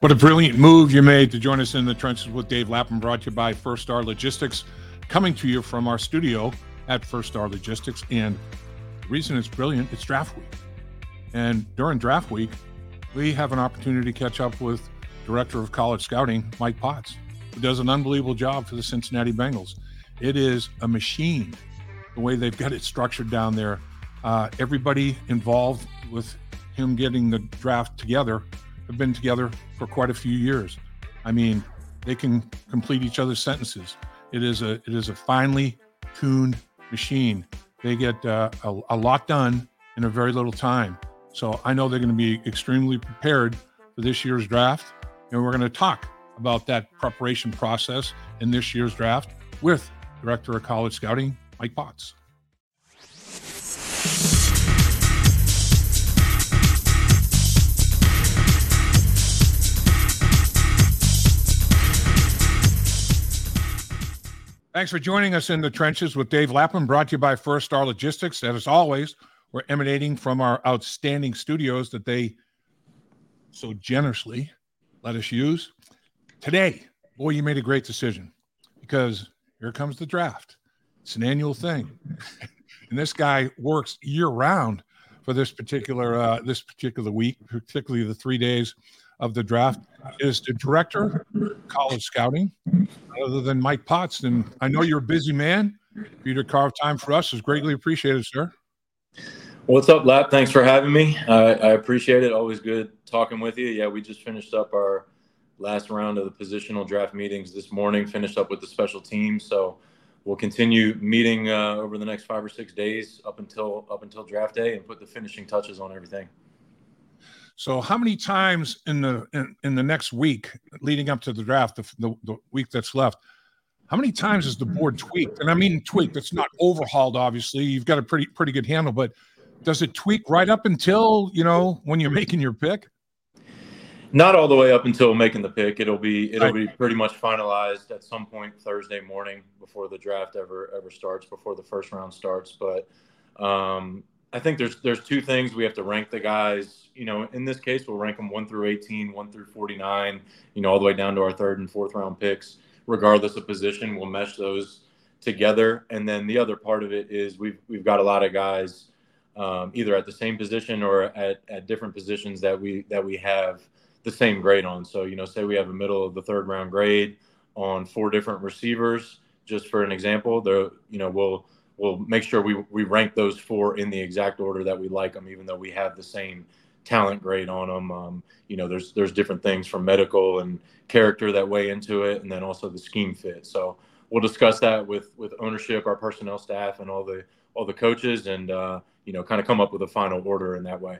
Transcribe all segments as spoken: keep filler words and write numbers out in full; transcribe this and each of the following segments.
What a brilliant move you made to join us in the trenches with Dave Lapham, brought to you by First Star Logistics, coming to you from our studio at First Star Logistics. And the reason it's brilliant, it's draft week. And during draft week, we have an opportunity to catch up with Director of College Scouting, Mike Potts, who does an unbelievable job for the Cincinnati Bengals. It is a machine, the way they've got it structured down there. Uh, everybody involved with him getting the draft together have been together for quite a few years. I mean, they can complete each other's sentences. It is a it is a finely tuned machine. They get uh, a, a lot done in a very little time. So I know they're going to be extremely prepared for this year's draft, and we're going to talk about that preparation process in this year's draft with Director of College Scouting, Mike Potts. Thanks for joining us in the trenches with Dave Lapham, brought to you by First Star Logistics. And as always, we're emanating from our outstanding studios that they so generously let us use. Today, boy, you made a great decision, because here comes the draft. It's an annual thing. And this guy works year-round for this particular uh, this particular week, particularly the three days of the draft. Is the Director of College Scouting, other than Mike Potts. And I know you're a busy man. For you to carve time for us is greatly appreciated, sir. What's up, Lap? Thanks for having me. I, I appreciate it. Always good talking with you. Yeah, we just finished up our last round of the positional draft meetings this morning, finished up with the special teams. So we'll continue meeting uh, over the next five or six days up until up until draft day and put the finishing touches on everything. So how many times in the in, in the next week leading up to the draft, the, the, the week that's left, how many times is the board tweaked? And I mean tweaked. It's not overhauled, obviously. You've got a pretty pretty good handle, but does it tweak right up until, you know, when you're making your pick? Not all the way up until making the pick. It'll be it'll Right. be pretty much finalized at some point Thursday morning before the draft ever ever starts, before the first round starts. But um, I think there's there's two things. We have to rank the guys. You know, in this case, we'll rank them one through eighteen, one through forty-nine. You know, all the way down to our third and fourth round picks, regardless of position. We'll mesh those together. And then the other part of it is we've we've got a lot of guys um, either at the same position or at, at different positions that we that we have the same grade on. So, you know, say we have a middle of the third round grade on four different receivers, just for an example. The you know we'll we'll make sure we we rank those four in the exact order that we like them, even though we have the same talent grade on them. Um, you know, there's there's different things from medical and character that weigh into it, and then also the scheme fit. So we'll discuss that with with ownership, our personnel staff, and all the all the coaches, and uh, you know, kind of come up with a final order in that way.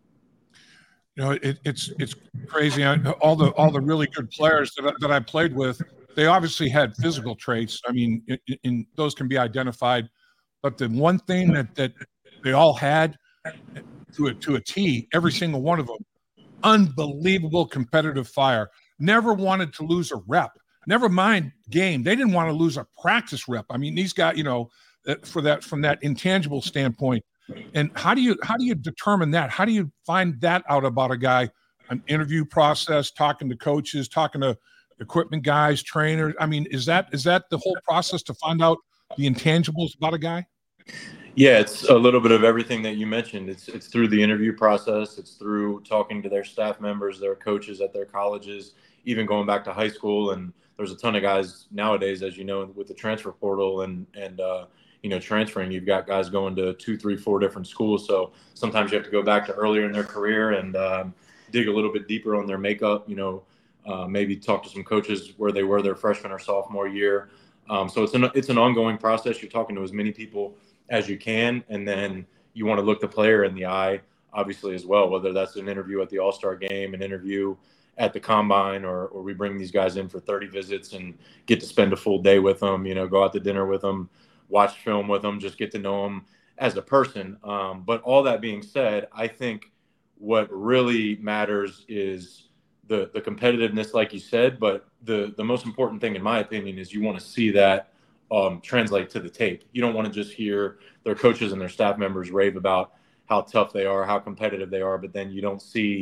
You know, it, it's it's crazy. I, all the all the really good players that I, that I played with, they obviously had physical traits. I mean, in, in, those can be identified. But the one thing that, that they all had to a, to a T, every single one of them, unbelievable competitive fire. Never wanted to lose a rep. Never mind game. They didn't want to lose a practice rep. I mean, these guys, you know, for that from that intangible standpoint. And how do you how do you determine that? How do you find that out about a guy? An interview process, talking to coaches, talking to equipment guys, trainers. I mean, is that is that the whole process to find out the intangibles about a guy? Yeah, it's a little bit of everything that you mentioned. It's it's through the interview process. It's through talking to their staff members, their coaches at their colleges, even going back to high school. And there's a ton of guys nowadays, as you know, with the transfer portal and and uh, you know, transferring. You've got guys going to two, three, four different schools. So sometimes you have to go back to earlier in their career and um, dig a little bit deeper on their makeup. You know, uh, maybe talk to some coaches where they were their freshman or sophomore year. Um, so it's an it's an ongoing process. You're talking to as many people as you can, and then you want to look the player in the eye, obviously, as well, whether that's an interview at the All-Star game, an interview at the Combine, or or we bring these guys in for thirty visits and get to spend a full day with them, you know, go out to dinner with them, watch film with them, just get to know them as a person. Um, but all that being said, I think what really matters is the the competitiveness, like you said, but the the most important thing, in my opinion, is you want to see that Um, translate to the tape. You don't want to just hear their coaches and their staff members rave about how tough they are, how competitive they are, but then you don't see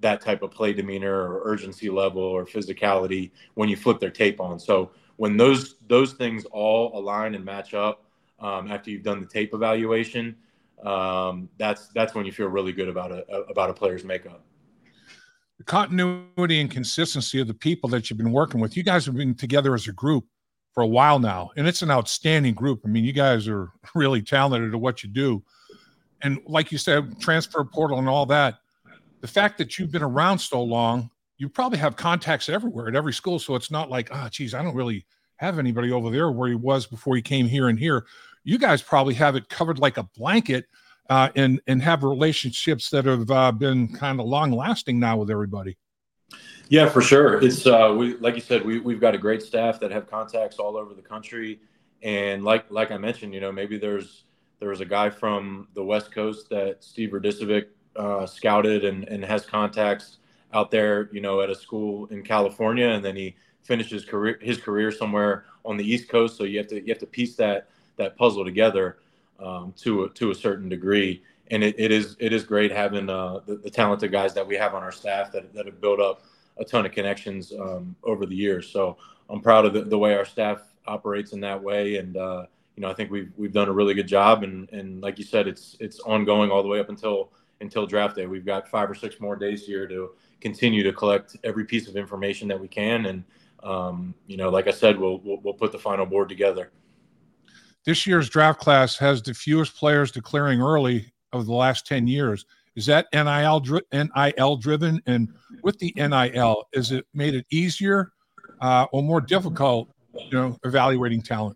that type of play demeanor or urgency level or physicality when you flip their tape on. So when those those things all align and match up um, after you've done the tape evaluation, um, that's that's when you feel really good about a about a player's makeup. The continuity and consistency of the people that you've been working with. You guys have been together as a group for a while now, and it's an outstanding group. I mean, you guys are really talented at what you do. And like you said, transfer portal and all that, the fact that you've been around so long, you probably have contacts everywhere at every school. So it's not like, oh, geez, I don't really have anybody over there where he was before he came here and here. You guys probably have it covered like a blanket uh, and, and have relationships that have uh, been kind of long lasting now with everybody. Yeah, for sure. It's uh, we like you said, we we've got a great staff that have contacts all over the country, and like like I mentioned, you know, maybe there's there was a guy from the West Coast that Steve Radicevic uh, scouted and and has contacts out there, you know, at a school in California, and then he finished his career his career somewhere on the East Coast. So you have to you have to piece that that puzzle together um, to a, to a certain degree, and it, it is it is great having uh, the, the talented guys that we have on our staff that that have built up a ton of connections um, over the years. So I'm proud of the, the way our staff operates in that way. And, uh, you know, I think we've, we've done a really good job. And, and like you said, it's, it's ongoing all the way up until, until draft day. We've got five or six more days here to continue to collect every piece of information that we can. And, um, you know, like I said, we'll, we'll, we'll put the final board together. This year's draft class has the fewest players declaring early of the last ten years. Is that N I L N I L driven? And with the N I L, is it made it easier uh, or more difficult, you know, evaluating talent?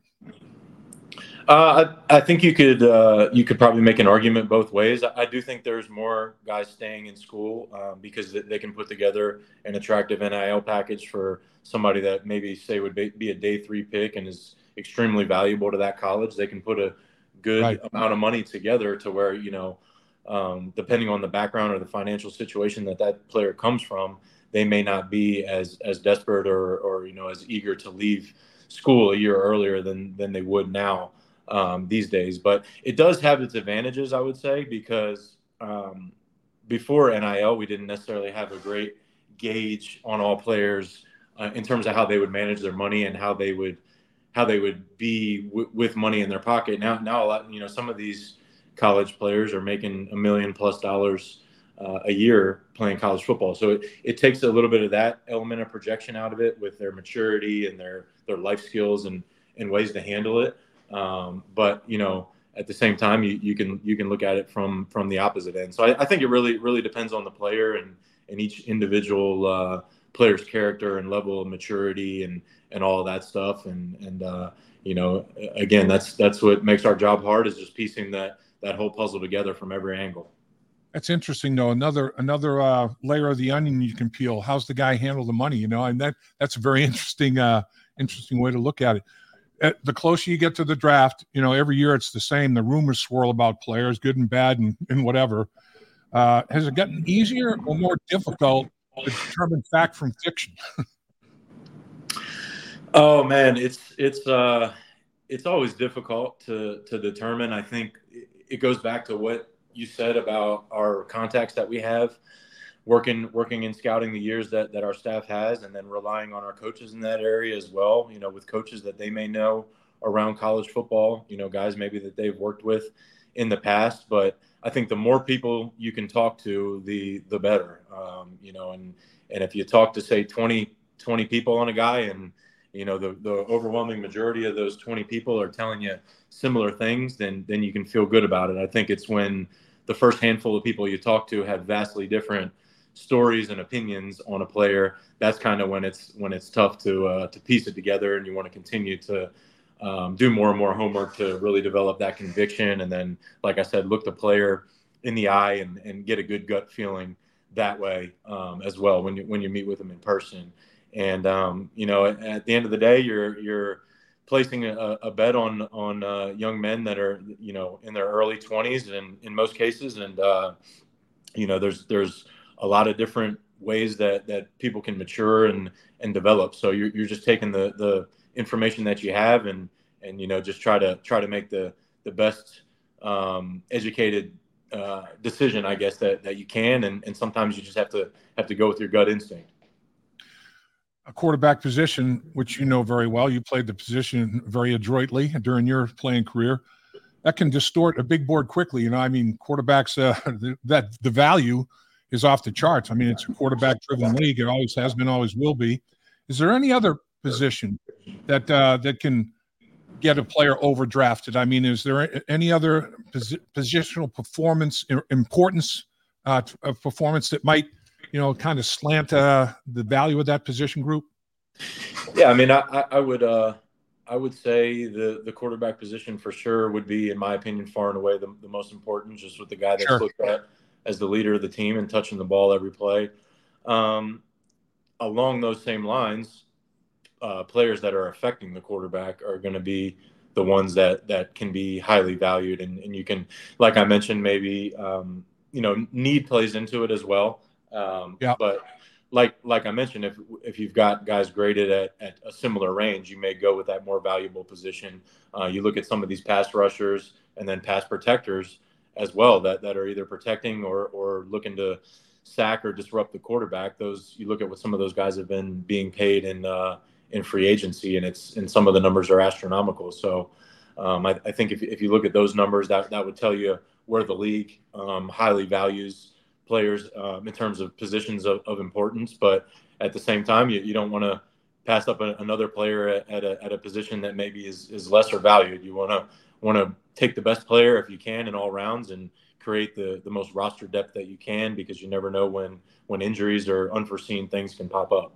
Uh, I, I think you could uh, you could probably make an argument both ways. I, I do think there's more guys staying in school uh, because they, they can put together an attractive N I L package for somebody that maybe say would be, be a day three pick and is extremely valuable to that college. They can put a good right. amount of money together to where, you know, Um, depending on the background or the financial situation that that player comes from, they may not be as as desperate or or you know as eager to leave school a year earlier than than they would now um, these days. But it does have its advantages, I would say, because um, before N I L, we didn't necessarily have a great gauge on all players uh, in terms of how they would manage their money and how they would how they would be w- with money in their pocket. Now, now a lot, you know, some of these college players are making a million plus dollars uh, a year playing college football. So it, it takes a little bit of that element of projection out of it with their maturity and their, their life skills and, and ways to handle it. Um, but, you know, at the same time, you, you can you can look at it from from the opposite end. So I, I think it really, really depends on the player and, and each individual uh, player's character and level of maturity and, and all of that stuff. And, and uh, you know, again, that's that's what makes our job hard, is just piecing that that whole puzzle together from every angle. That's interesting, though. Another another uh, layer of the onion you can peel. How's the guy handle the money? You know, and that that's a very interesting uh, interesting way to look at it. At the closer you get to the draft, you know, every year it's the same. The rumors swirl about players, good and bad, and, and whatever. Uh, has it gotten easier or more difficult to determine fact from fiction? Oh man, it's it's uh, it's always difficult to to determine. I think it goes back to what you said about our contacts that we have working working in scouting the years that, that our staff has, and then relying on our coaches in that area as well, you know, with coaches that they may know around college football, you know, guys maybe that they've worked with in the past. But I think the more people you can talk to, the the better, um, you know, and and if you talk to, say, twenty, twenty people on a guy, and you know, the, the overwhelming majority of those twenty people are telling you similar things, then then you can feel good about it. I think it's when the first handful of people you talk to have vastly different stories and opinions on a player. That's kind of when it's when it's tough to uh, to piece it together, and you want to continue to um, do more and more homework to really develop that conviction. And then, like I said, look the player in the eye and, and get a good gut feeling that way um, as well when you when you meet with them in person. And, um, you know, at, at the end of the day, you're you're placing a, a bet on on uh, young men that are, you know, in their early twenties and in most cases. And, uh, you know, there's there's a lot of different ways that, that people can mature and, and develop. So you're, you're just taking the, the information that you have and, and, you know, just try to try to make the, the best um, educated uh, decision, I guess, that, that you can. And, and sometimes you just have to have to go with your gut instinct. A quarterback position, which you know very well, you played the position very adroitly during your playing career. That can distort a big board quickly. You know, I mean, quarterbacks, uh, that the value is off the charts. I mean, it's a quarterback-driven league. It always has been, always will be. Is there any other position that uh, that can get a player overdrafted? I mean, is there any other posi- positional performance importance uh, of performance that might, you know, kind of slant uh, the value of that position group? Yeah, I mean, I, I would uh, I would say the the quarterback position for sure would be, in my opinion, far and away the, the most important, just with the guy that's Sure. looked at as the leader of the team and touching the ball every play. Um, along those same lines, uh, players that are affecting the quarterback are going to be the ones that that can be highly valued, and, and you can, like I mentioned, maybe um, you know, need plays into it as well. Um, Yeah. But like like I mentioned, if if you've got guys graded at, at a similar range, you may go with that more valuable position. Uh, you look at some of these pass rushers and then pass protectors as well that, that are either protecting or or looking to sack or disrupt the quarterback. Those, you look at what some of those guys have been being paid in uh, in free agency, and it's and some of the numbers are astronomical. So um, I, I think if if you look at those numbers, that that would tell you where the league um, highly values players um, in terms of positions of, of importance. But at the same time, you, you don't want to pass up a, another player at, at, a, at a position that maybe is, is lesser valued. You want to want to take the best player if you can in all rounds and create the, the most roster depth that you can, because you never know when when injuries or unforeseen things can pop up.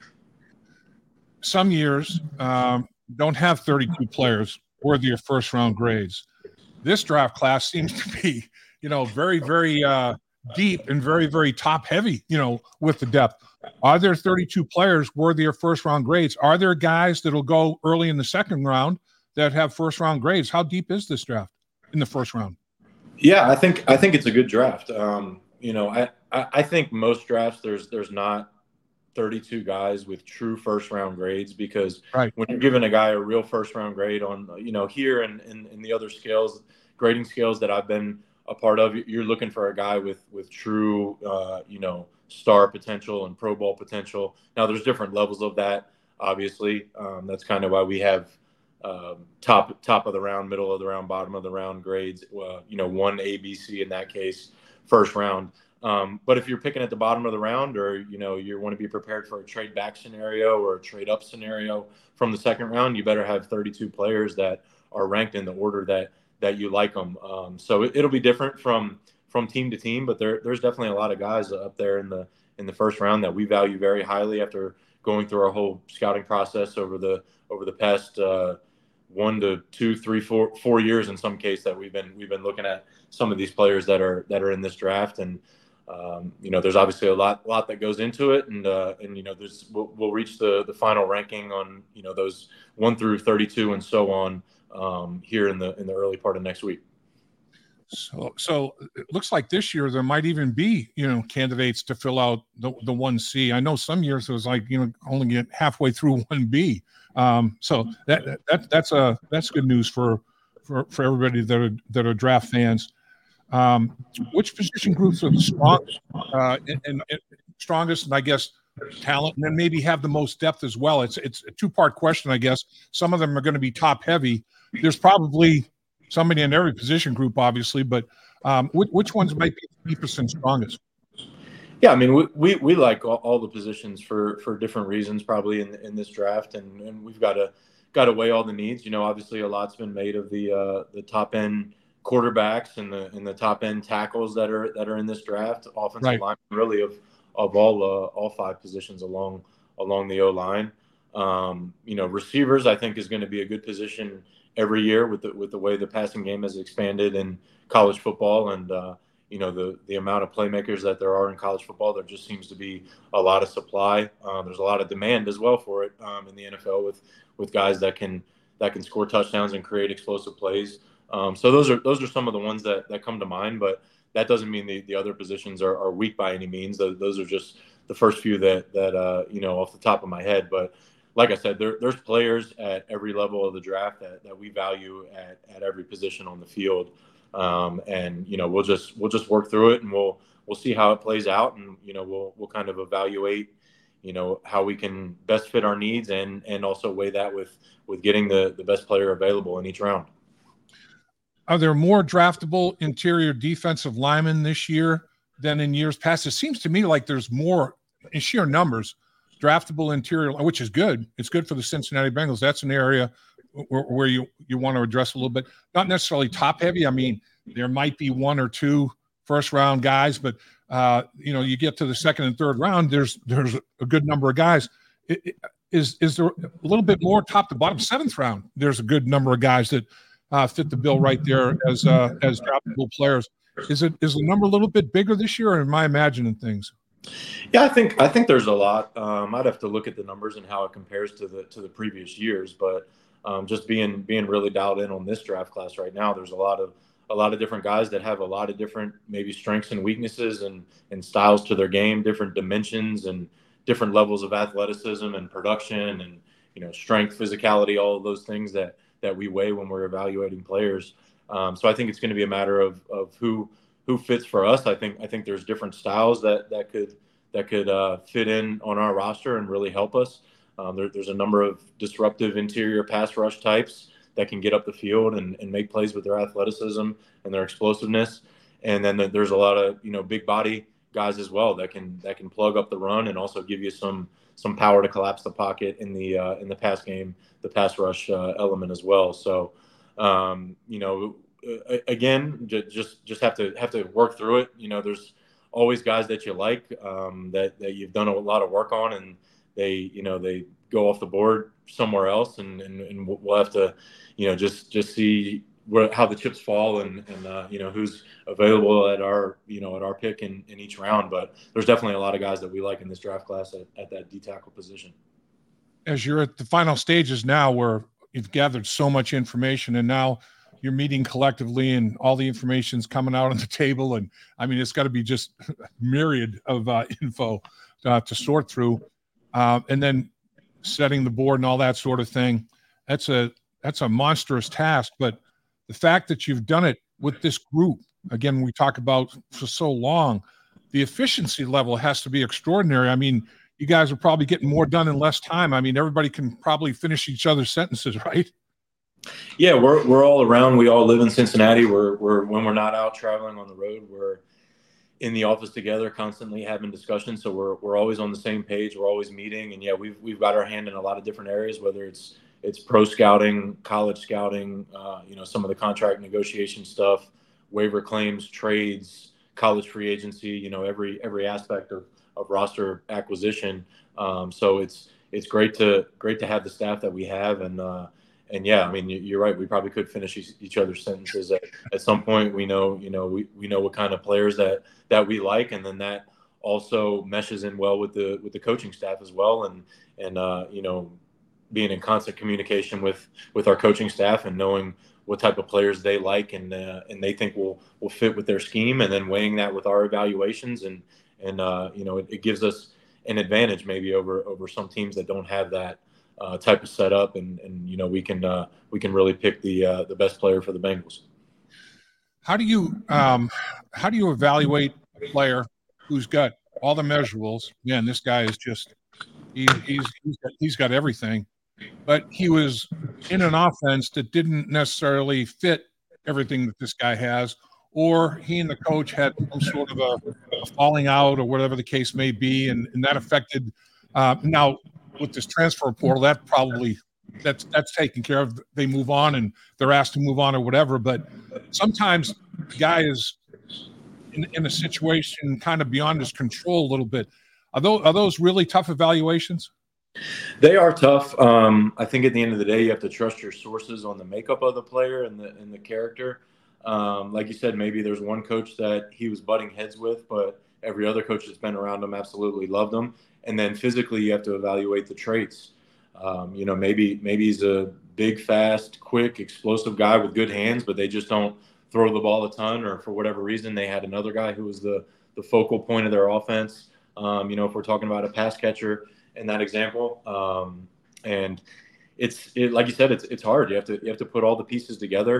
Some years um, don't have thirty-two players worthy of first round grades. This draft class seems to be, you know, very, very uh, deep and very, very top heavy, you know, with the depth. Are there thirty-two players worthy of first round grades? Are there guys that'll go early in the second round that have first round grades? How deep is this draft in the first round? Yeah, I think I think it's a good draft. Um, you know, I, I, I think most drafts there's there's not thirty-two guys with true first round grades, because right. when you're giving a guy a real first round grade on, you know, here and in, in, in the other scales, grading scales that I've been a part of, you're looking for a guy with with true, uh, you know, star potential and Pro Bowl potential. Now, there's different levels of that, obviously. Um, that's kind of why we have um, top top of the round, middle of the round, bottom of the round grades. Uh, you know, one A, B, C in that case, first round. Um, but if you're picking at the bottom of the round, or you know you want to be prepared for a trade back scenario or a trade up scenario from the second round, you better have thirty-two players that are ranked in the order that that you like them. Um, so it, it'll be different from from team to team, but there, there's definitely a lot of guys up there in the in the first round that we value very highly after going through our whole scouting process over the over the past uh, one to two, three, four, four years in some case, that we've been we've been looking at some of these players that are that are in this draft. And um, you know, there's obviously a lot lot that goes into it, and uh, and you know, there's we'll, we'll reach the the final ranking on, you know, those one through thirty-two and so on um, here in the in the early part of next week. So, so it looks like this year there might even be, you know, candidates to fill out the the one C. I know some years it was like, you know, only get halfway through one B. Um, so that that that's a that's good news for for for everybody that are that are draft fans. Um, which position groups are the strongest uh, and, and, and strongest, and I guess talent, and then maybe have the most depth as well? It's it's a two part question, I guess. Some of them are going to be top heavy. There's probably somebody in every position group, obviously, but um, which, which ones might be the deepest and strongest? Yeah, I mean, we, we, we like all, all the positions for, for different reasons, probably in in this draft, and, and we've got to got to weigh all the needs. You know, obviously a lot's been made of the uh, the top end quarterbacks and the and the top end tackles that are that are in this draft, offensive Right. line, really of of all uh, all five positions along along the O line. Um, you know, receivers, I think, is going to be a good position every year with the with the way the passing game has expanded in college football, and uh, you know, the the amount of playmakers that there are in college football. There just seems to be a lot of supply. Um, there's a lot of demand as well for it um, in the N F L with with guys that can that can score touchdowns and create explosive plays. Um, so those are those are some of the ones that, that come to mind, but that doesn't mean the, the other positions are, are weak by any means. Those, those are just the first few that that uh, you know, off the top of my head. But like I said, there, there's players at every level of the draft that, that we value at, at every position on the field. Um, and you know, we'll just we'll just work through it, and we'll we'll see how it plays out, and you know, we'll we'll kind of evaluate, you know, how we can best fit our needs, and and also weigh that with with getting the the best player available in each round. Are there more draftable interior defensive linemen this year than in years past? It seems to me like there's more in sheer numbers draftable interior, which is good. It's good for the Cincinnati Bengals. That's an area where, where you you want to address a little bit. Not necessarily top heavy. I mean, there might be one or two first round guys, but uh, you know, you get to the second and third round, there's there's a good number of guys. It, it, is is there a little bit more top to bottom? Seventh round, there's a good number of guys that uh, fit the bill right there as uh, as draftable players. Is it is the number a little bit bigger this year, or am I imagining things? Yeah, I think I think there's a lot. Um, I'd have to look at the numbers and how it compares to the to the previous years, but um, just being being really dialed in on this draft class right now, there's a lot of a lot of different guys that have a lot of different maybe strengths and weaknesses and and styles to their game, different dimensions and different levels of athleticism and production and you know strength, physicality, all of those things that that we weigh when we're evaluating players. Um, so I think it's going to be a matter of of who who fits for us. I think I think there's different styles that that could that could uh, fit in on our roster and really help us. Um, there, there's a number of disruptive interior pass rush types that can get up the field and, and make plays with their athleticism and their explosiveness. And then there's a lot of you know big body guys as well that can that can plug up the run and also give you some some power to collapse the pocket in the uh, in the pass game, the pass rush uh, element as well. So um, you know. Again, just just have to have to work through it. You know, there's always guys that you like um, that that you've done a lot of work on, and they you know they go off the board somewhere else, and, and, and we'll have to you know just just see where how the chips fall and and uh, you know who's available at our you know at our pick in, in each round. But there's definitely a lot of guys that we like in this draft class at, at that D tackle position. As you're at the final stages now, where you've gathered so much information, and now you're meeting collectively and all the information's coming out on the table. And I mean, it's got to be just a myriad of uh, info uh, to sort through. Uh, and then setting the board and all that sort of thing. That's a, that's a monstrous task, but the fact that you've done it with this group, again, we talk about for so long, the efficiency level has to be extraordinary. I mean, you guys are probably getting more done in less time. I mean, everybody can probably finish each other's sentences, right? Yeah, we're we're all around. We all live in Cincinnati. We're we're when we're not out traveling on the road, we're in the office together, constantly having discussions. So we're we're always on the same page. We're always meeting, and yeah, we've we've got our hand in a lot of different areas. Whether it's it's pro scouting, college scouting, uh, you know, some of the contract negotiation stuff, waiver claims, trades, college free agency. You know, every every aspect of, of roster acquisition. Um, so it's it's great to great to have the staff that we have, and. Uh, And yeah, I mean, you're right. We probably could finish each other's sentences at, at some point. We know, you know, we, we know what kind of players that, that we like, and then that also meshes in well with the with the coaching staff as well, and and uh, you know, being in constant communication with with our coaching staff and knowing what type of players they like and uh, and they think will will fit with their scheme, and then weighing that with our evaluations, and and uh, you know, it, it gives us an advantage maybe over over some teams that don't have that. Uh, type of setup, and and you know we can uh, we can really pick the uh, the best player for the Bengals. How do you um, how do you evaluate a player who's got all the measurables? Man, this guy is just he, he's he's got, he's got everything, but he was in an offense that didn't necessarily fit everything that this guy has, or he and the coach had some sort of a, a falling out, or whatever the case may be, and, and that affected. Uh, now. With this transfer portal, that probably that's that's taken care of. They move on and they're asked to move on or whatever. But sometimes the guy is in, in a situation kind of beyond his control a little bit. Are those are those really tough evaluations? They are tough. Um, I think at the end of the day, you have to trust your sources on the makeup of the player and the and the character. Um, like you said, maybe there's one coach that he was butting heads with, but every other coach that's been around him absolutely loved him. And then physically, you have to evaluate the traits. Um, you know, maybe maybe he's a big, fast, quick, explosive guy with good hands, but they just don't throw the ball a ton, or for whatever reason, they had another guy who was the the focal point of their offense. Um, you know, if we're talking about a pass catcher in that example, um, and it's it, like you said, it's it's hard. You have to you have to put all the pieces together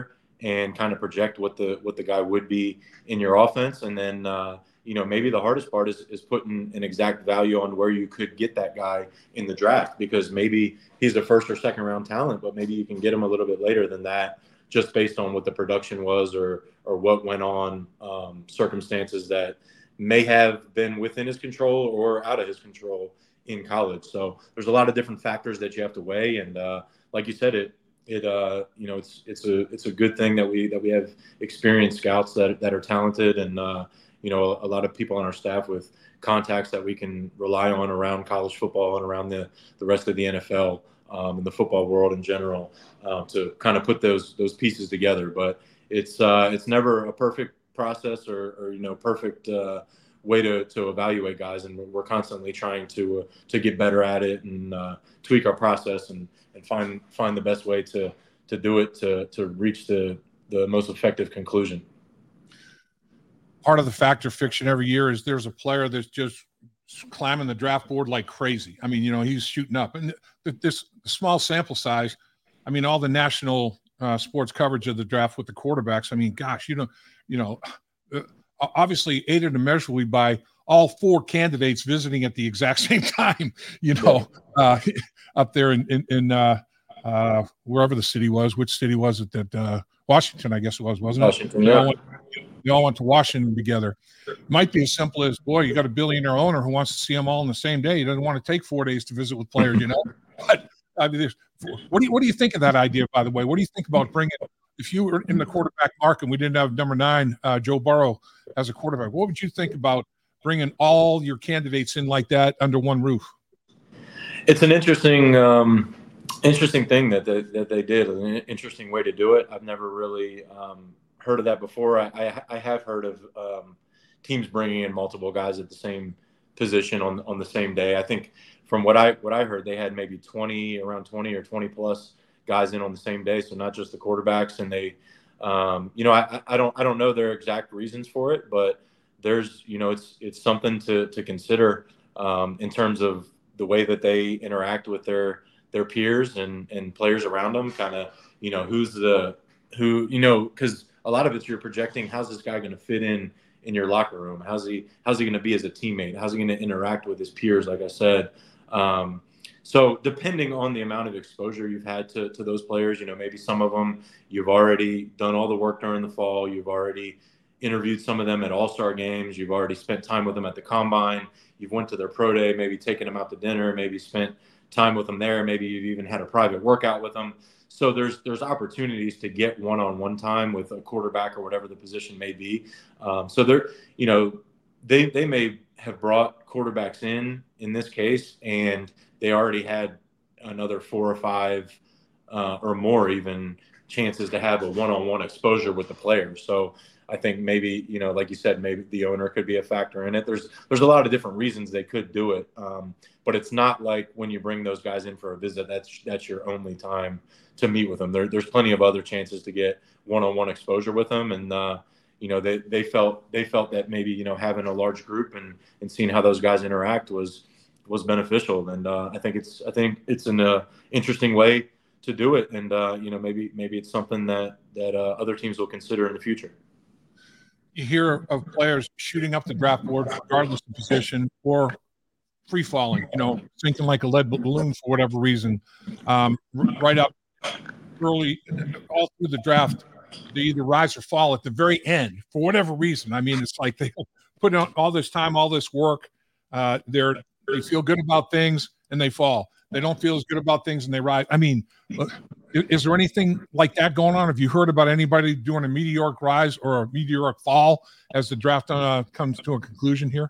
and kind of project what the what the guy would be in your offense. And then uh, you know, maybe the hardest part is is putting an exact value on where you could get that guy in the draft, because maybe he's a first or second round talent, but maybe you can get him a little bit later than that, just based on what the production was, or or what went on, um, circumstances that may have been within his control or out of his control in college. So there's a lot of different factors that you have to weigh. And uh, like you said, it it uh, you know, it's it's a it's a good thing that we that we have experienced scouts that that are talented, and uh, you know, a lot of people on our staff with contacts that we can rely on around college football and around the the rest of the N F L, um, and the football world in general, uh, to kind of put those those pieces together. But it's uh, it's never a perfect process, or, or you know, perfect uh, way to, to evaluate guys, and we're constantly trying to uh, to get better at it, and uh, tweak our process, and, and find find the best way to to do it to to reach the the most effective conclusion. Part of the Fact or Fiction every year is there's a player that's just climbing the draft board like crazy. I mean, you know, he's shooting up, and this small sample size. I mean, all the national uh, sports coverage of the draft with the quarterbacks. I mean, gosh, you know, you know, uh, obviously aided immeasurably by all four candidates visiting at the exact same time. You know, uh, up there in in, in uh, uh, wherever the city was. Which city was it? That uh, Washington, I guess it was, wasn't it? Washington, yeah. They all went to Washington together. It might be as simple as, boy, you got a billionaire owner who wants to see them all on the same day. He doesn't want to take four days to visit with players, you know. But I mean, what do you what do you think of that idea? By the way, what do you think about bringing? If you were in the quarterback market and we didn't have number nine, uh, Joe Burrow, as a quarterback, what would you think about bringing all your candidates in like that under one roof? It's an interesting, um, interesting thing that they, that they did. An interesting way to do it. I've never really um, heard of that before. I, I, I have heard of um, teams bringing in multiple guys at the same position on on the same day. I think from what I what I heard, they had maybe twenty, around twenty or twenty plus guys in on the same day. So not just the quarterbacks. And they, um, you know, I, I don't I don't know their exact reasons for it, but there's, you know, it's it's something to to consider um, in terms of the way that they interact with their their peers and and players around them. Kind of, you know, who's the who, you know, because a lot of it's you're projecting, how's this guy going to fit in in your locker room? How's he how's he going to be as a teammate? How's he going to interact with his peers? Like I said, um, so depending on the amount of exposure you've had to to those players, you know, maybe some of them you've already done all the work during the fall. You've already interviewed some of them at all-star games. You've already spent time with them at the combine. You've went to their pro day, maybe taken them out to dinner, maybe spent time with them there. Maybe you've even had a private workout with them. So there's there's opportunities to get one-on-one time with a quarterback or whatever the position may be. Um, so they're, you know, they they may have brought quarterbacks in in this case, and they already had another four or five uh, or more even chances to have a one-on-one exposure with the players. So I think maybe, you know, like you said, maybe the owner could be a factor in it. There's there's a lot of different reasons they could do it, um, but it's not like when you bring those guys in for a visit, that's that's your only time to meet with them. There, there's plenty of other chances to get one-on-one exposure with them, and uh, you know, they they felt they felt that maybe, you know, having a large group and and seeing how those guys interact was was beneficial. And uh, I think it's I think it's an uh, interesting way to do it, and uh, you know, maybe maybe it's something that that uh, other teams will consider in the future. You hear of players shooting up the draft board regardless of position, or free falling, you know, sinking like a lead balloon for whatever reason, um, right up early, all through the draft. They either rise or fall at the very end for whatever reason. I mean, it's like they put in all this time, all this work. Uh, they're they feel good about things and they fall. They don't feel as good about things and they rise. I mean, is there anything like that going on? Have you heard about anybody doing a meteoric rise or a meteoric fall as the draft uh, comes to a conclusion here?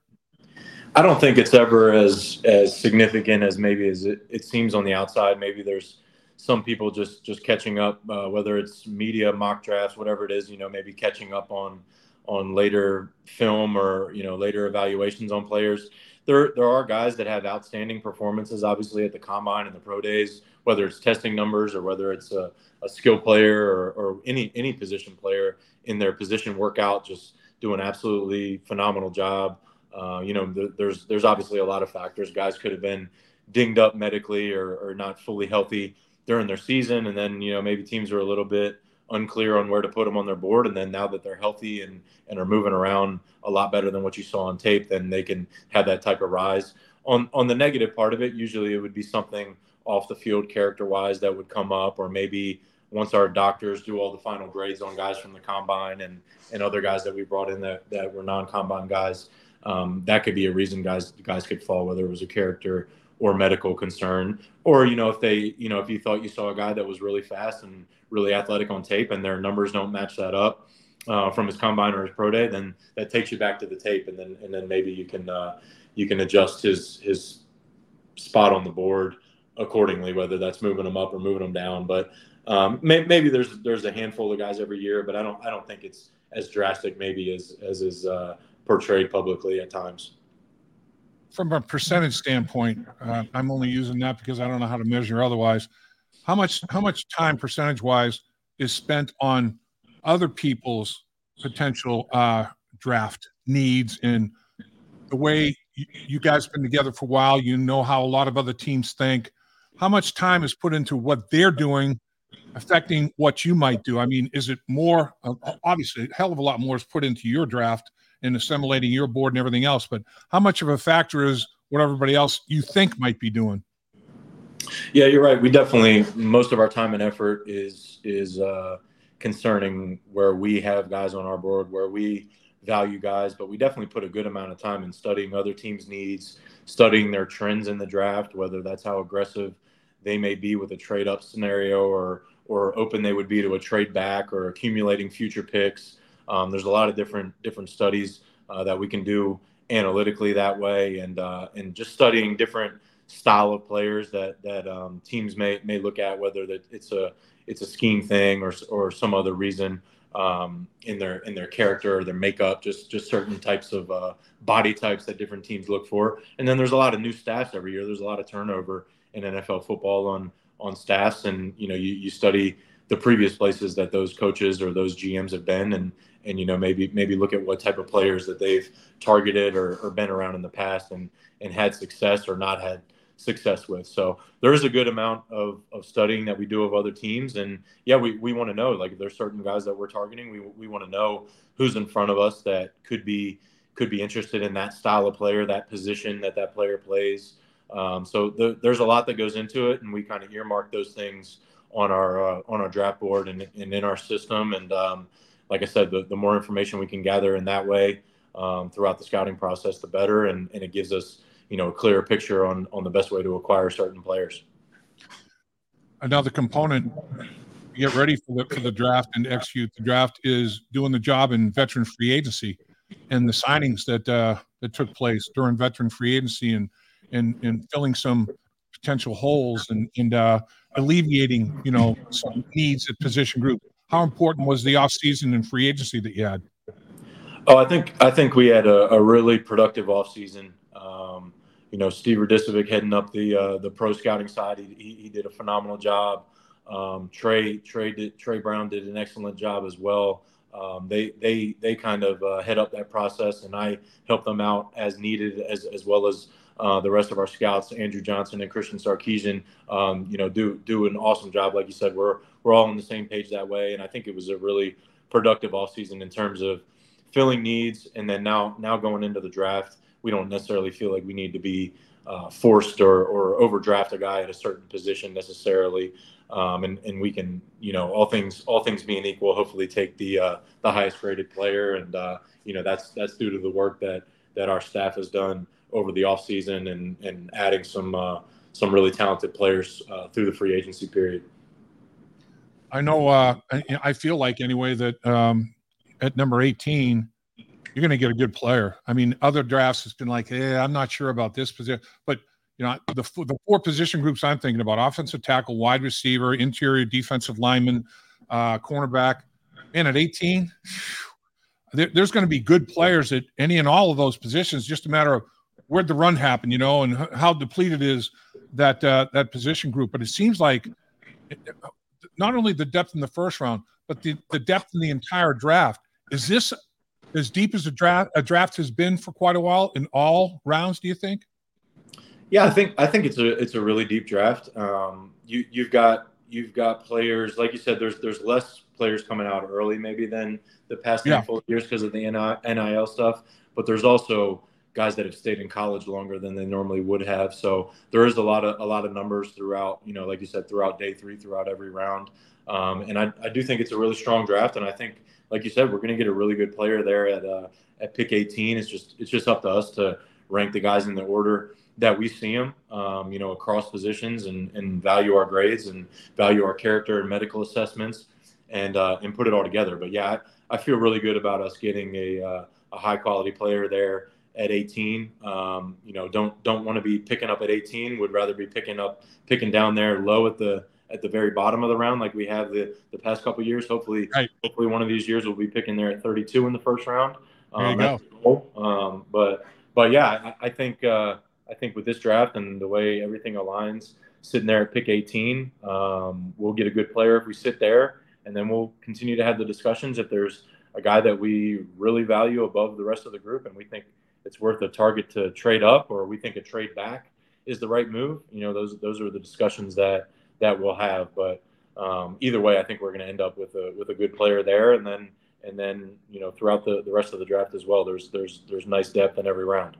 I don't think it's ever as as significant as maybe as it, it seems on the outside. Maybe there's some people just just catching up, uh, whether it's media, mock drafts, whatever it is, you know, maybe catching up on on later film or, you know, later evaluations on players. There there are guys that have outstanding performances, obviously, at the combine and the pro days, whether it's testing numbers or whether it's a, a skill player or, or any any position player in their position workout, just do an absolutely phenomenal job. Uh, you know, th- there's there's obviously a lot of factors. Guys could have been dinged up medically or, or not fully healthy during their season, and then, you know, maybe teams are a little bit unclear on where to put them on their board. And then now that they're healthy and, and are moving around a lot better than what you saw on tape, then they can have that type of rise. On on the negative part of it, usually it would be something off the field character-wise that would come up, or maybe once our doctors do all the final grades on guys from the combine and, and other guys that we brought in that, that were non-combine guys, um, that could be a reason guys guys could fall, whether it was a character or medical concern. Or, you know, if they, you know, if you thought you saw a guy that was really fast and really athletic on tape and their numbers don't match that up uh, from his combine or his pro day, then that takes you back to the tape. And then, and then maybe you can, uh, you can adjust his, his spot on the board accordingly, whether that's moving them up or moving them down. But um, may, maybe there's, there's a handful of guys every year, but I don't, I don't think it's as drastic maybe as, as is uh, portrayed publicly at times. From a percentage standpoint, uh, I'm only using that because I don't know how to measure otherwise. How much, how much time percentage wise is spent on other people's potential uh, draft needs, and the way you, you guys have been together for a while, you know how a lot of other teams think. How much time is put into what they're doing affecting what you might do? I mean, is it more, uh, obviously a hell of a lot more is put into your draft and assimilating your board and everything else, but how much of a factor is what everybody else you think might be doing? Yeah, you're right. We definitely, most of our time and effort is, is uh, concerning where we have guys on our board, where we value guys, but we definitely put a good amount of time in studying other teams' needs, studying their trends in the draft, whether that's how aggressive they may be with a trade up scenario, or, or open they would be to a trade back, or accumulating future picks. Um, there's a lot of different different studies uh, that we can do analytically that way, and uh, and just studying different style of players that that um, teams may may look at, whether that it's a it's a scheme thing or or some other reason um, in their in their character or their makeup, just just certain types of uh, body types that different teams look for. And then there's a lot of new staffs every year. There's a lot of turnover in N F L football on on staffs, and you know you, you study the previous places that those coaches or those G Ms have been, and and you know maybe maybe look at what type of players that they've targeted or, or been around in the past and and had success or not had success with. So there is a good amount of, of studying that we do of other teams, and yeah, we, we want to know, like, if there's certain guys that we're targeting, we we want to know who's in front of us that could be could be interested in that style of player, that position that that player plays. Um, so the, there's a lot that goes into it, and we kind of earmark those things on our uh, on our draft board and, and in our system. And um, like I said, the, the more information we can gather in that way um, throughout the scouting process, the better. And, and it gives us, you know, a clearer picture on, on the best way to acquire certain players. Another component to get ready for the, for the draft and execute the draft is doing the job in veteran free agency and the signings that uh, that took place during veteran free agency, and and, and filling some potential holes and, and uh, alleviating, you know, some needs at position group. How important was the offseason and free agency that you had? Oh, I think I think we had a, a really productive offseason. Um, you know, Steve Radicevic heading up the uh, the pro scouting side, he, he, he did a phenomenal job. Um, Trey Trey did, Trey Brown did an excellent job as well. Um, they they they kind of uh, head up that process, and I help them out as needed, as as well as uh, the rest of our scouts, Andrew Johnson and Christian Sarkeesian. Um, you know, do do an awesome job. Like you said, we're we're all on the same page that way, and I think it was a really productive offseason in terms of filling needs. And then now now going into the draft, we don't necessarily feel like we need to be uh, forced or, or overdraft a guy at a certain position necessarily. Um, and, and we can, you know, all things all things being equal, hopefully take the uh, the highest rated player. And, uh, you know, that's that's due to the work that that our staff has done over the offseason and, and adding some uh, some really talented players uh, through the free agency period. I know uh, I, I feel like anyway that um, at number eighteen, you're going to get a good player. I mean, other drafts has been like, hey, I'm not sure about this position, but you know, the the four position groups I'm thinking about: offensive tackle, wide receiver, interior defensive lineman, uh, cornerback. And at eighteen, there, there's going to be good players at any and all of those positions. Just a matter of where'd the run happen, you know, and how depleted is that uh, that position group. But it seems like not only the depth in the first round, but the, the depth in the entire draft. Is this as deep as a draft a draft has been for quite a while in all rounds, do you think? Yeah, I think I think it's a it's a really deep draft. Um, you you've got you've got players, like you said. There's there's less players coming out early maybe than the past Yeah. handful of years because of the N I L stuff. But there's also guys that have stayed in college longer than they normally would have. So there is a lot of a lot of numbers throughout, you know, like you said, throughout day three, throughout every round. Um, and I, I do think it's a really strong draft. And I think, like you said, we're going to get a really good player there at uh, at pick eighteen. It's just it's just up to us to rank the guys in the order that we see them, um, you know, across positions and, and value our grades and value our character and medical assessments and uh, and put it all together. But yeah, I, I feel really good about us getting a uh, a high quality player there at eighteen. Um, you know, don't don't want to be picking up at eighteen. Would rather be picking up picking down there low at the at the very bottom of the round, like we have the, the past couple of years. Hopefully, Right. hopefully one of these years we'll be picking there at thirty-two in the first round. There you Um, go. that's the goal. Um, but but yeah, I, I think uh, I think with this draft and the way everything aligns, sitting there at pick eighteen, um, we'll get a good player if we sit there, and then we'll continue to have the discussions if there's a guy that we really value above the rest of the group, and we think it's worth a target to trade up, or we think a trade back is the right move. You know, those those are the discussions that that we'll have. But um, either way, I think we're going to end up with a with a good player there, and then and then you know throughout the, the rest of the draft as well. There's there's there's nice depth in every round.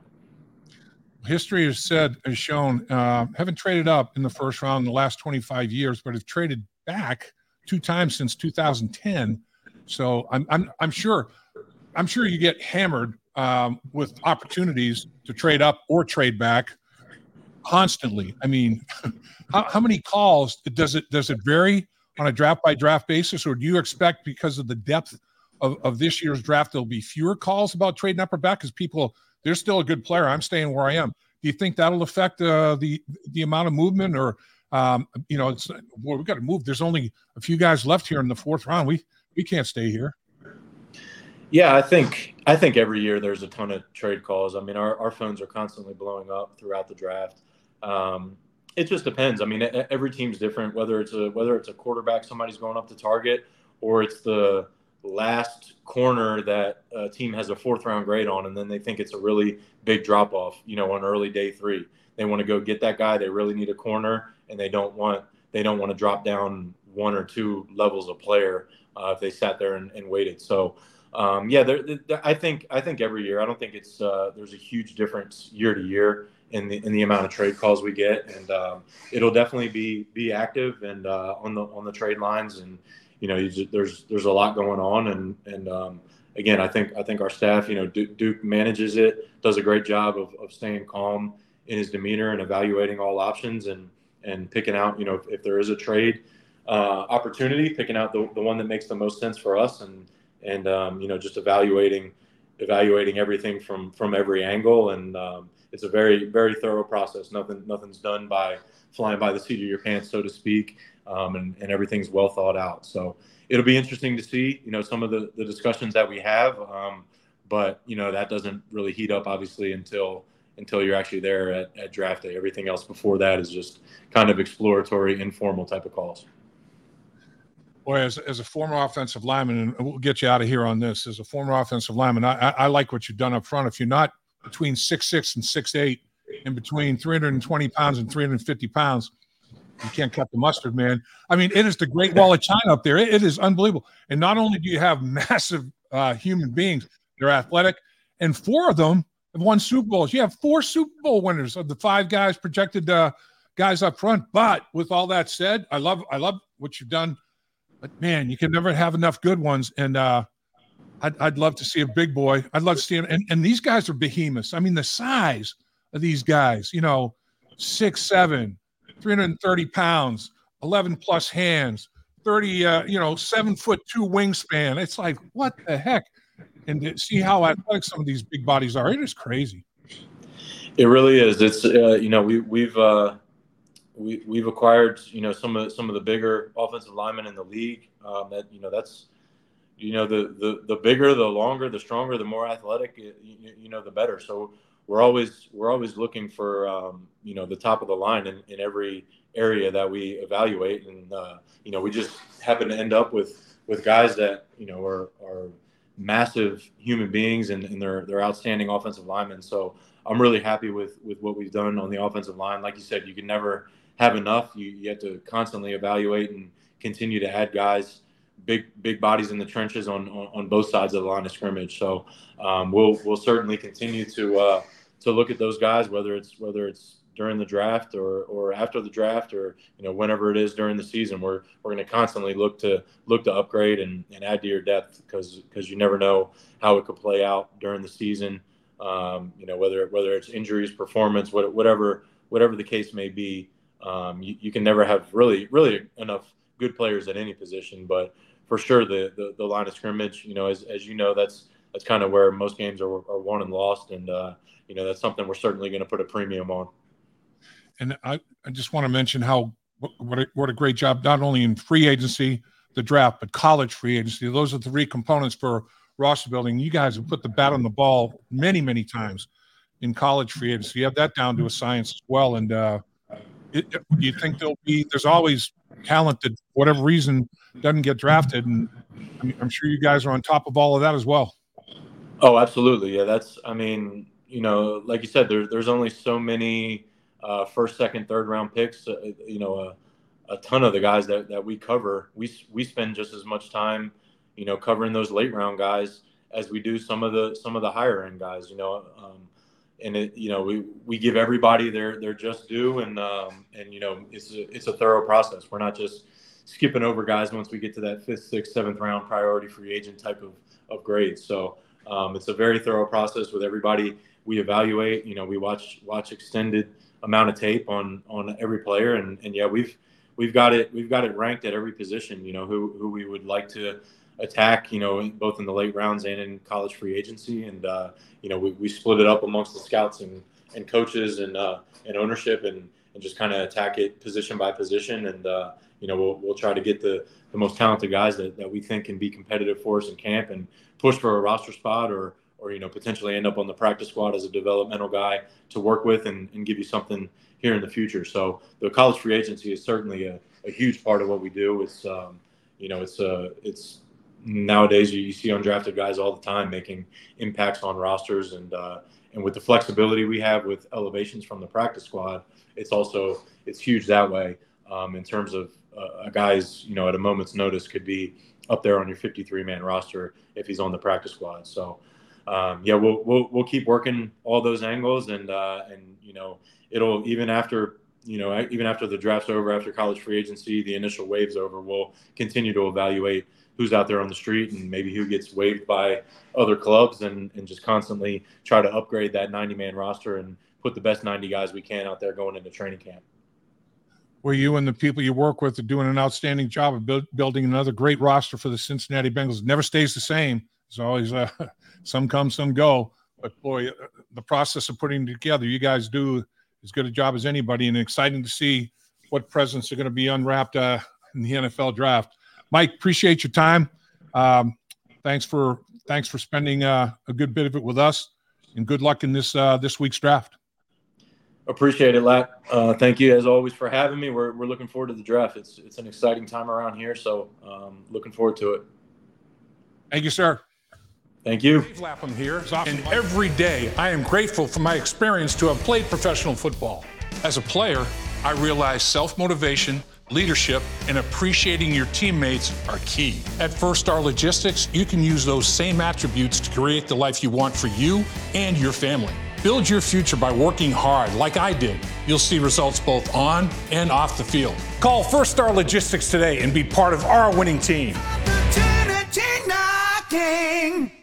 History has said has shown uh, haven't traded up in the first round in the last twenty-five years, but have traded back two times since two thousand ten. So I'm I'm I'm sure I'm sure you get hammered um, with opportunities to trade up or trade back constantly. I mean, how, how many calls does it does it vary on a draft by draft basis, or do you expect because of the depth of, of this year's draft there'll be fewer calls about trading up or back because people they're still a good player, I'm staying where I am? Do you think that'll affect uh, the the amount of movement, or um, you know, it's well, we got to move. There's only a few guys left here in the fourth round. We we can't stay here. Yeah, I think I think every year there's a ton of trade calls. I mean, our, our phones are constantly blowing up throughout the draft. Um, it just depends. I mean, every team's different. Whether it's a whether it's a quarterback somebody's going up to target, or it's the last corner that a team has a fourth round grade on, and then they think it's a really big drop off. You know, on early day three, they want to go get that guy. They really need a corner, and they don't want they don't want to drop down one or two levels of player uh, if they sat there and, and waited. So. Um, yeah, there, there, I think I think every year. I don't think it's uh, there's a huge difference year to year in the in the amount of trade calls we get, and um, it'll definitely be be active and uh, on the on the trade lines, and you know, you just, there's there's a lot going on, and and um, again, I think I think our staff, you know, Duke, Duke manages it, does a great job of, of staying calm in his demeanor and evaluating all options, and and picking out, you know, if, if there is a trade uh, opportunity, picking out the the one that makes the most sense for us, and. And, um, you know, just evaluating, evaluating everything from, from every angle. And um, it's a very, very thorough process. Nothing, nothing's done by flying by the seat of your pants, so to speak. Um, and, and everything's well thought out. So it'll be interesting to see, you know, some of the, the discussions that we have. Um, but, you know, that doesn't really heat up, obviously, until until you're actually there at, at draft day. Everything else before that is just kind of exploratory, informal type of calls. Boy, as, as a former offensive lineman, and we'll get you out of here on this, as a former offensive lineman, I, I, I like what you've done up front. If you're not between six six and six eight, and between three hundred twenty pounds and three hundred fifty pounds, you can't cut the mustard, man. I mean, it is the Great Wall of China up there. It, it is unbelievable. And not only do you have massive uh, human beings, they're athletic, and four of them have won Super Bowls. You have four Super Bowl winners of the five guys projected uh, guys up front. But with all that said, I love I love what you've done. But, man, you can never have enough good ones. And uh, I'd, I'd love to see a big boy. I'd love to see him. And, and these guys are behemoths. I mean, the size of these guys, you know, six seven, three hundred thirty pounds, eleven plus hands, thirty, uh, you know, seven foot two wingspan. It's like, what the heck? And to see how athletic some of these big bodies are, it is crazy. It really is. It's, uh, you know, we, we've uh, – We we've acquired, you know, some of some of the bigger offensive linemen in the league. Um, that you know, that's you know, the, the the bigger, the longer, the stronger, the more athletic, you, you know, the better. So we're always we're always looking for um, you know, the top of the line in, in every area that we evaluate, and uh, you know, we just happen to end up with with guys that you know are are massive human beings, and, and they're they're outstanding offensive linemen. So I'm really happy with with what we've done on the offensive line. Like you said, you can never have enough. You, you have to constantly evaluate and continue to add guys big big bodies in the trenches on, on, on both sides of the line of scrimmage. So um, we'll we'll certainly continue to uh, to look at those guys, whether it's whether it's during the draft or or after the draft, or you know whenever it is during the season. We're we're going to constantly look to look to upgrade and, and add to your depth, because because you never know how it could play out during the season. Um, you know whether whether it's injuries, performance, whatever whatever the case may be. Um, you, you can never have really really enough good players at any position, but for sure the, the the line of scrimmage, you know, as as you know, that's that's kind of where most games are, are won and lost, and uh, you know that's something we're certainly going to put a premium on. And I, I just want to mention how what a, what a great job, not only in free agency, the draft, but college free agency. Those are the three components for roster building. You guys have put the bat on the ball many, many times in college free agency. You have that down to a science as well. And uh, it, do you think there'll be – there's always talent that, for whatever reason, doesn't get drafted. And I'm sure you guys are on top of all of that as well. Oh, absolutely. Yeah, that's – I mean, you know, like you said, there, there's only so many – Uh, first, second, third round picks. Uh, you know, a, a ton of the guys that, that we cover, we we spend just as much time, you know, covering those late round guys as we do some of the some of the higher end guys. You know, um, and it you know we, we give everybody their their just due, and um, and you know it's a, it's a thorough process. We're not just skipping over guys once we get to that fifth, sixth, seventh round priority free agent type of of grades. So um, it's a very thorough process with everybody. We evaluate. You know, we watch watch extended amount of tape on on every player, and and yeah we've we've got it we've got it ranked at every position, you know who who we would like to attack, you know both in the late rounds and in college free agency, and uh you know we, we split it up amongst the scouts and and coaches and uh and ownership, and and just kind of attack it position by position, and uh you know we'll we'll try to get the the most talented guys that, that we think can be competitive for us in camp and push for a roster spot, or or, you know, potentially end up on the practice squad as a developmental guy to work with and, and give you something here in the future. So the college free agency is certainly a, a huge part of what we do. It's, um, you know, it's, uh, it's nowadays you, you see undrafted guys all the time making impacts on rosters, and, uh, and with the flexibility we have with elevations from the practice squad, it's also, it's huge that way, um, in terms of uh, a guy's, you know, at a moment's notice could be up there on your fifty-three man roster if he's on the practice squad. So, Um, yeah, we'll, we'll, we'll keep working all those angles, and, uh, and, you know, it'll, even after, you know, even after the draft's over, after college free agency, the initial wave's over, we'll continue to evaluate who's out there on the street and maybe who gets waived by other clubs, and, and just constantly try to upgrade that ninety man roster and put the best ninety guys we can out there going into training camp. Well, you and the people you work with are doing an outstanding job of build, building another great roster for the Cincinnati Bengals. It never stays the same. It's always uh, some come, some go. But, boy, the process of putting it together, you guys do as good a job as anybody, and exciting to see what presents are going to be unwrapped uh, in the N F L draft. Mike, appreciate your time. Um, thanks for thanks for spending uh, a good bit of it with us, and good luck in this uh, this week's draft. Appreciate it, Lat. Uh, thank you, as always, for having me. We're we're looking forward to the draft. It's it's an exciting time around here, so um, looking forward to it. Thank you, sir. Thank you. Dave Lapham here, and every day I am grateful for my experience to have played professional football. As a player, I realized self-motivation, leadership, and appreciating your teammates are key. At First Star Logistics, you can use those same attributes to create the life you want for you and your family. Build your future by working hard like I did. You'll see results both on and off the field. Call First Star Logistics today and be part of our winning team. Opportunity knocking.